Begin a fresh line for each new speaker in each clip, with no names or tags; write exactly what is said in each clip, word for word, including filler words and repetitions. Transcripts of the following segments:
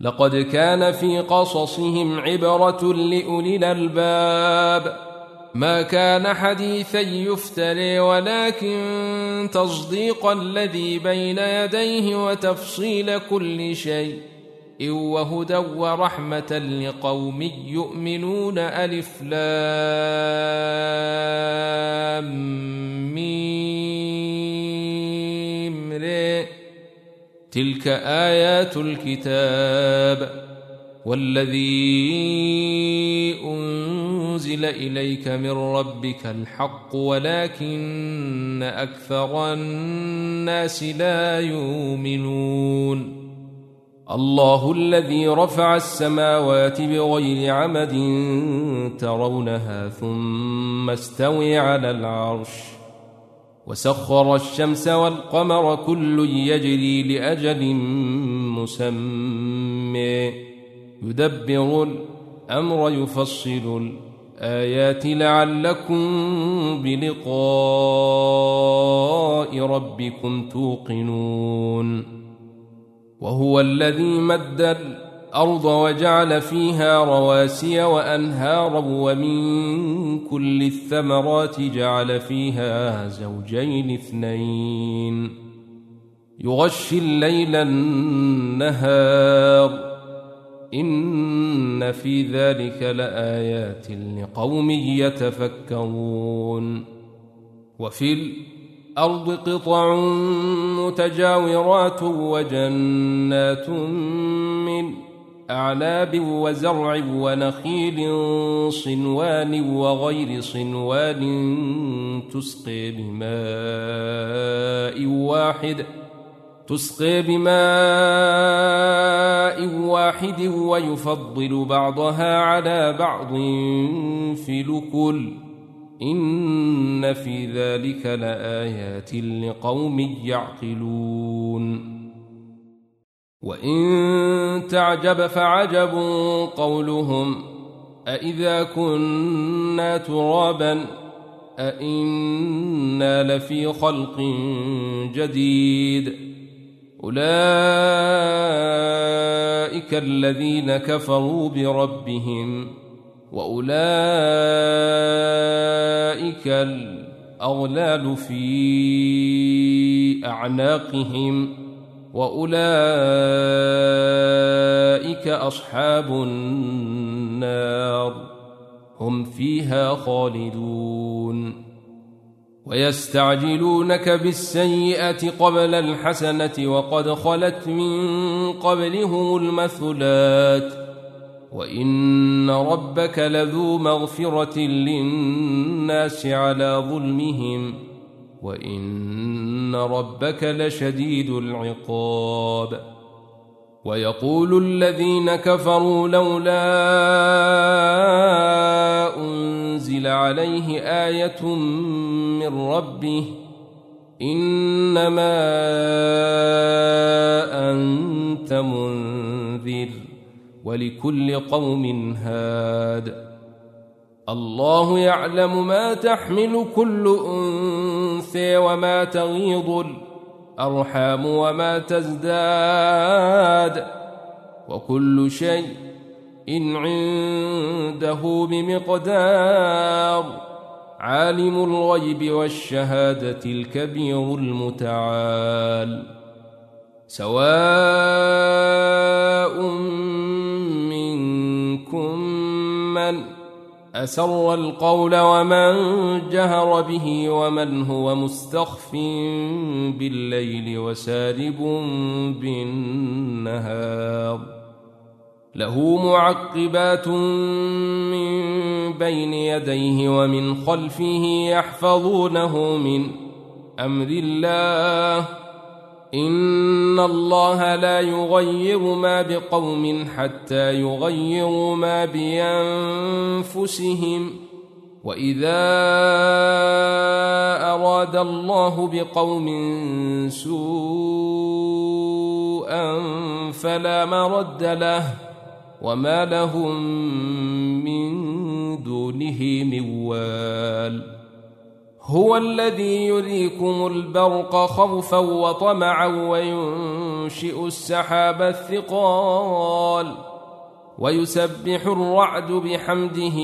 لقد كان في قصصهم عبرة لأولي الألباب ما كان حديثا يفتري ولكن تصديق الذي بين يديه وتفصيل كل شيء وهدى ورحمة لقوم يؤمنون. ألف لام ميم ر تلك آيات الكتاب والذي أنزل إليك من ربك الحق ولكن أكثر الناس لا يؤمنون. الله الذي رفع السماوات بغير عمد ترونها ثم استوى على العرش وسخر الشمس والقمر كل يجري لأجل مسمى يدبر الأمر يفصل الآيات لعلكم بلقاء ربكم توقنون. وهو الذي مد الأرض وجعل فيها رواسي وأنهارا ومن كل الثمرات جعل فيها زوجين اثنين يغشي الليل النهار إن في ذلك لآيات لقوم يتفكرون. وفي الأرض قطع متجاورات وجنات من أعناب وزرع ونخيل صنوان وغير صنوان تسقي بماء واحد تسقي بماء واحد ويفضل بعضها على بعض في الأكل إن في ذلك لآيات لقوم يعقلون. وإن تعجب فعجب قولهم أإذا كنا ترابا أإنا لفي خلق جديد أولئك الذين كفروا بربهم وأولئك الأغلال في أعناقهم وأولئك أصحاب النار هم فيها خالدون. ويستعجلونك بالسيئة قبل الحسنة وقد خلت من قبلهم المثلات وإن ربك لذو مغفرة للناس على ظلمهم وإن ربك لشديد العقاب. ويقول الذين كفروا لولا أنزل عليه آية من ربه إنما أنت منذر ولكل قوم هاد الله يعلم ما تحمل كل أنثى وما تغيض الأرحام وما تزداد وكل شيء إن عنده بمقدار عالم الغيب والشهادة الكبير المتعال. سواء منكم من أسر القول ومن جهر به ومن هو مستخف بالليل وسارب بالنهار له معقبات من بين يديه ومن خلفه يحفظونه من أمر الله إن الله لا يغير ما بقوم حتى يغيروا ما بأنفسهم وإذا أراد الله بقوم سوءا فلا مرد له وما لهم من دونه من وال. هو الذي يريكم البرق خوفا وطمعا وينشئ السحاب الثقال قال ويسبح الرعد بحمده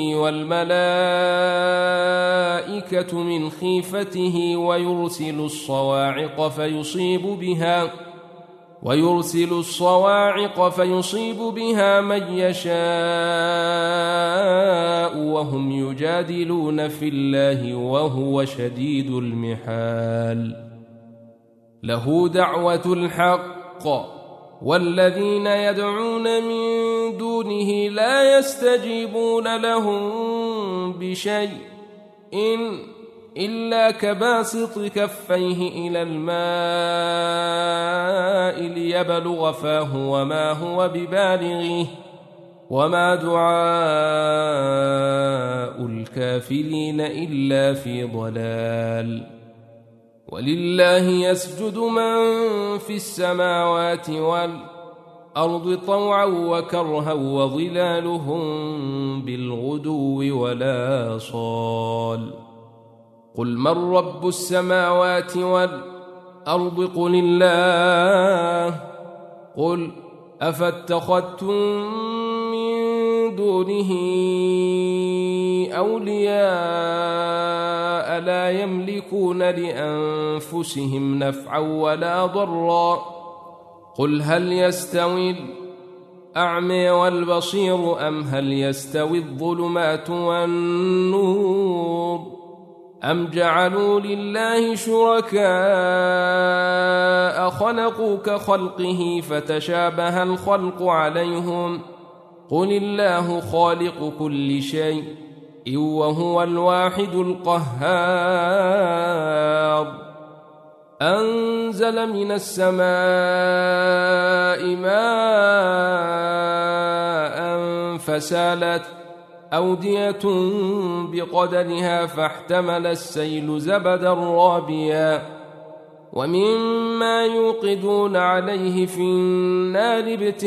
والملائكة من خيفته ويرسل الصواعق فيصيب بها ويرسل الصواعق فيصيب بها من يشاء وهم يجادلون في الله وهو شديد المحال. له دعوة الحق والذين يدعون من دونه لا يستجيبون لهم بشيء إن إلا كباسط كفيه إلى الماء ليبلغ فاه وما هو ببالغه وما دعاء الكافرين إلا في ضلال. ولله يسجد من في السماوات والأرض طوعا وكرها وظلالهم بالغدو ولا صال. قل من رب السماوات والأرض قل الله. قل أفاتخذتم من دونه أولياء لا يملكون لأنفسهم نفعا ولا ضرا. قل هل يستوي الأعمى والبصير أم هل يستوي الظلمات والنور أم جعلوا لله شركاء خلقوا كخلقه فتشابه الخلق عليهم. قل الله خالق كل شيء وهو الواحد القهار. أنزل من السماء ماء فسالت أودية بقدرها فاحتمل السيل زبدا رابيا ومما يوقدون عليه في النار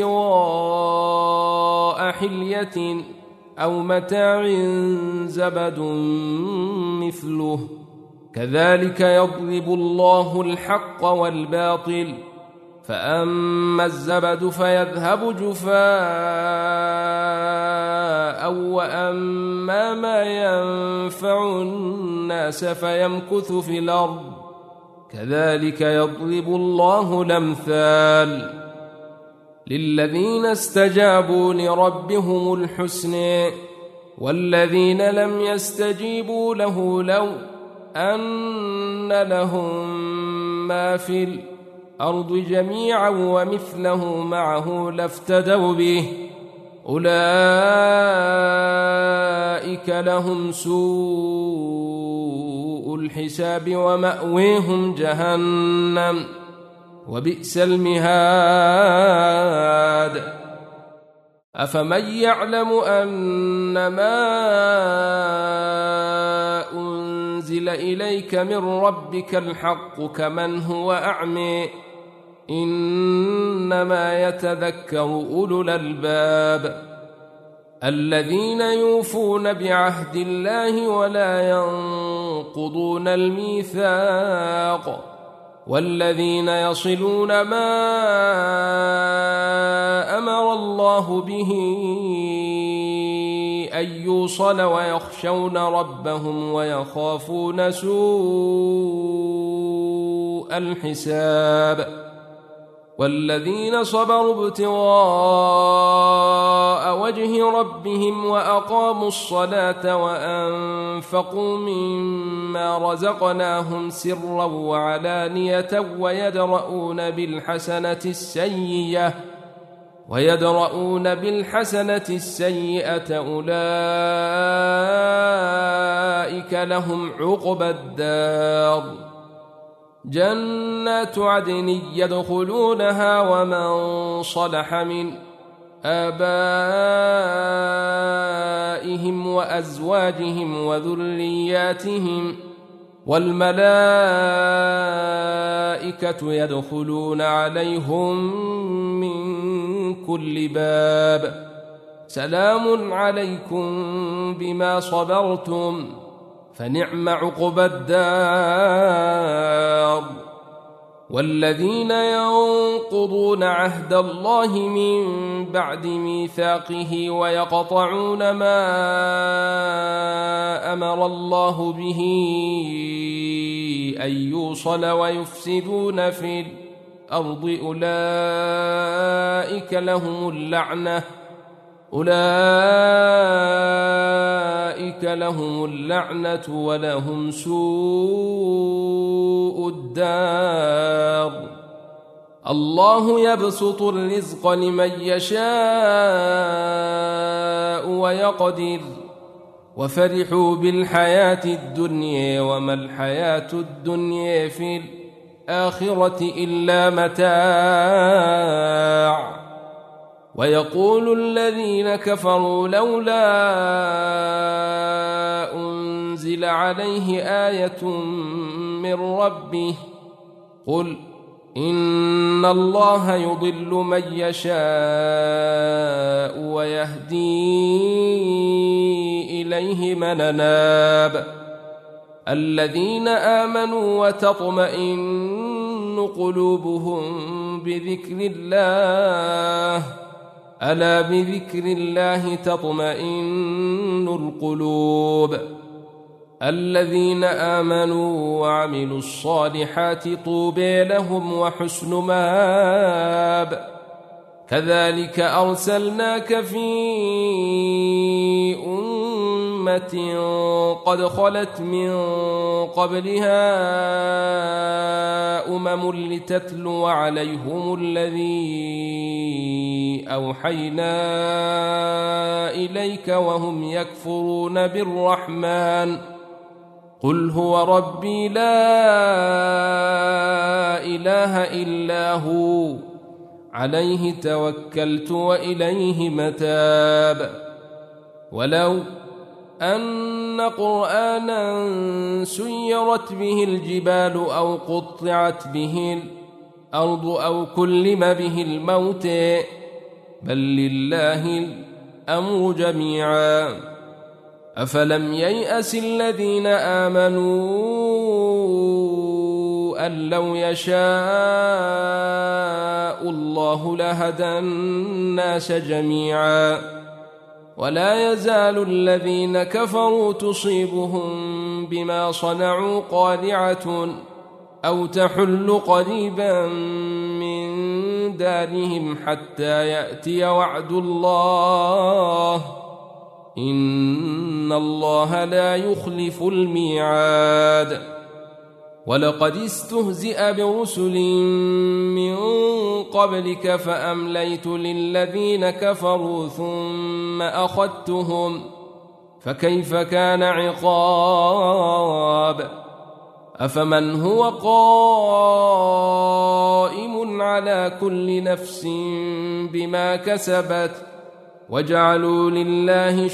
ابتغاء حلية أو متاع زبد مثله كذلك يضرب الله الحق والباطل فأما الزبد فيذهب جفاء وأما ما ينفع الناس فيمكث في الأرض كذلك يضرب الله الأمثال. للذين استجابوا لربهم الحسنى والذين لم يستجيبوا له لو أن لهم ما في الأرض جميعا ومثله معه لافتدوا به أولئك لهم سوء الحساب ومأويهم جهنم وبئس المهاد. أفمن يعلم أنما أنزل إليك من ربك الحق كمن هو أعمى إنما يتذكر أولو الألباب الذين يوفون بعهد الله ولا ينقضون الميثاق والذين يصلون ما أمر الله به أن يوصل ويخشون ربهم ويخافون سوء الحساب والذين صبروا ابتغاء وجه ربهم وأقاموا الصلاة وأنفقوا مما رزقناهم سرا وعلانية ويدرؤون بالحسنة السيئة ويدرؤون بالحسنة السيئة أولئك لهم عقبى الدار جنات عدن يدخلونها ومن صلح من آبائهم وأزواجهم وذرياتهم والملائكة يدخلون عليهم من كل باب سلام عليكم بما صبرتم فنعم عقبى الدار والذين ينقضون عهد الله من بعد ميثاقه ويقطعون ما أمر الله به أن يوصل ويفسدون في الأرض أولئك لهم اللعنة أولئك لهم اللعنة ولهم سوء الدار. الله يبسط الرزق لمن يشاء ويقدر وفرحوا بالحياة الدنيا وما الحياة الدنيا في الآخرة إلا متاع. ويقول الذين كفروا لولا أنزل عليه آية من ربه قل إن الله يضل من يشاء ويهدي إليه من أناب. الذين آمنوا وتطمئن قلوبهم بذكر الله ألا بذكر الله تطمئن القلوب. الذين آمنوا وعملوا الصالحات طوبى لهم وحسن مآب. كذلك أرسلناك في أمة قد خلت من قبلها أمم لتتلو عليهم الذي أوحينا إليك وهم يكفرون بالرحمن قل هو ربي لا إله إلا هو عليه توكلت وإليه متاب. ولو أن قرآنا سيرت به الجبال أو قطعت به الأرض أو كلم به الموت بل لله الأمر جميعا. أفلم ييأس الذين آمنوا أن لو يشاء الله لهدى الناس جميعا ولا يزال الذين كفروا تصيبهم بما صنعوا قارعة أو تحل قريبا من دارهم حتى يأتي وعد الله إن الله لا يخلف الميعاد. ولقد استهزئ برسل من قبلك فأمليت للذين كفروا ثم أخذتهم فكيف كان عقاب. أفمن هو قائم على كل نفس بما كسبت وجعلوا لله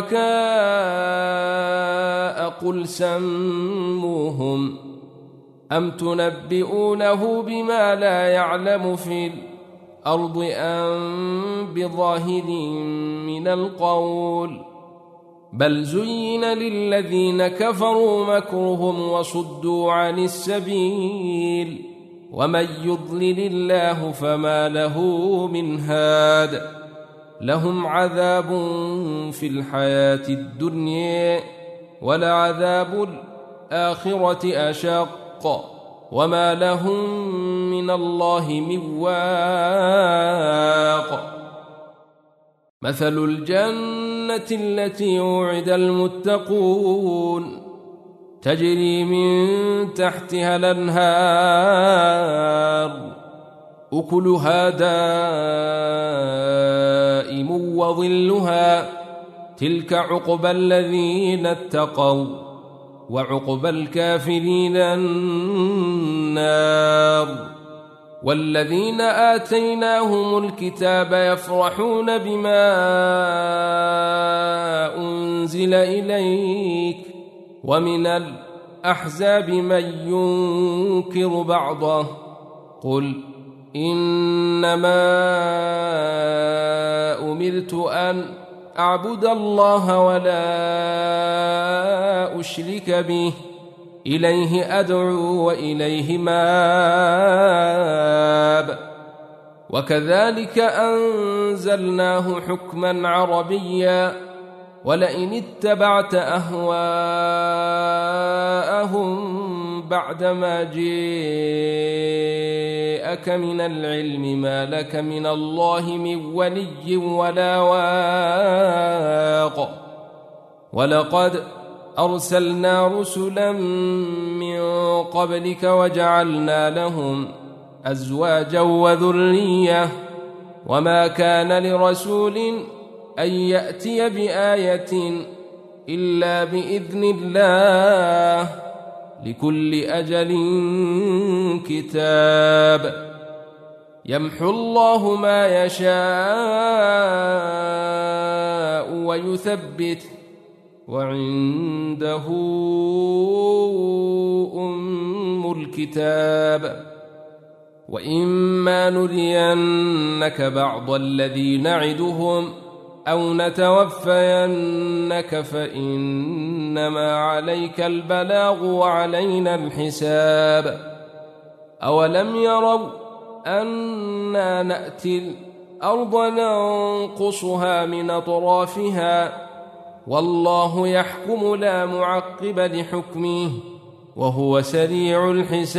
شركاء قل سموهم أم تنبئونه بما لا يعلم في الأرض أم بظاهر من القول بل زين للذين كفروا مكرهم وصدوا عن السبيل ومن يضلل الله فما له من هاد. لهم عذاب في الحياة الدنيا ولعذاب الآخرة أشق وما لهم من الله من واق. مثل الجنة التي وعد المتقون تجري من تحتها الأنهار أكلها دائم وظلها تلك عقبى الذين اتقوا وعقبى الكافرين النار. والذين آتيناهم الكتاب يفرحون بما أنزل إليك ومن الأحزاب من ينكر بعضه قل إنما أمرت أن أعبد الله ولا أشرك به إليه أدعو وإليه مآب. وكذلك أنزلناه حكما عربيا ولئن اتبعت أهواءهم بعدما جاءك من العلم ما لك من الله من ولي ولا واق. ولقد أرسلنا رسلا من قبلك وجعلنا لهم أزواجا وذرية وما كان لرسول أن يأتي بآية إلا بإذن الله لكل أجل كتاب. يمحو الله ما يشاء ويثبت وعنده أم الكتاب. وإما نرينك بعض الذي نعدهم أو نتوفينك فإنما عليك البلاغ وعلينا الحساب. أولم يروا أنا نأتي الأرض ننقصها من أطرافها والله يحكم لا معقب لحكمه وهو سريع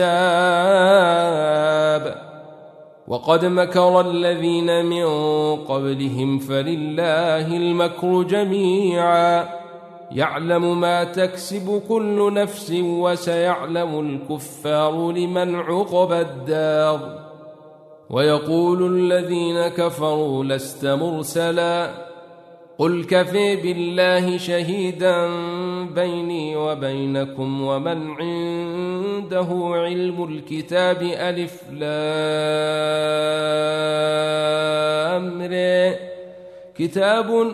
الحساب. وقد مكر الذين من قبلهم فلله المكر جميعا يعلم ما تكسب كل نفس وسيعلم الكفار لمن عقبى الدار. ويقول الذين كفروا لست مرسلا قل كفى بالله شهيدا بيني وبينكم ومن عنده علم الكتاب ألف لام ر كتاب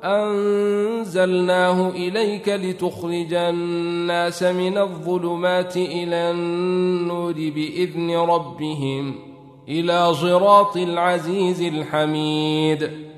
أنزلناه إليك لتخرج الناس من الظلمات إلى النور بإذن ربهم إلى صراط العزيز الحميد.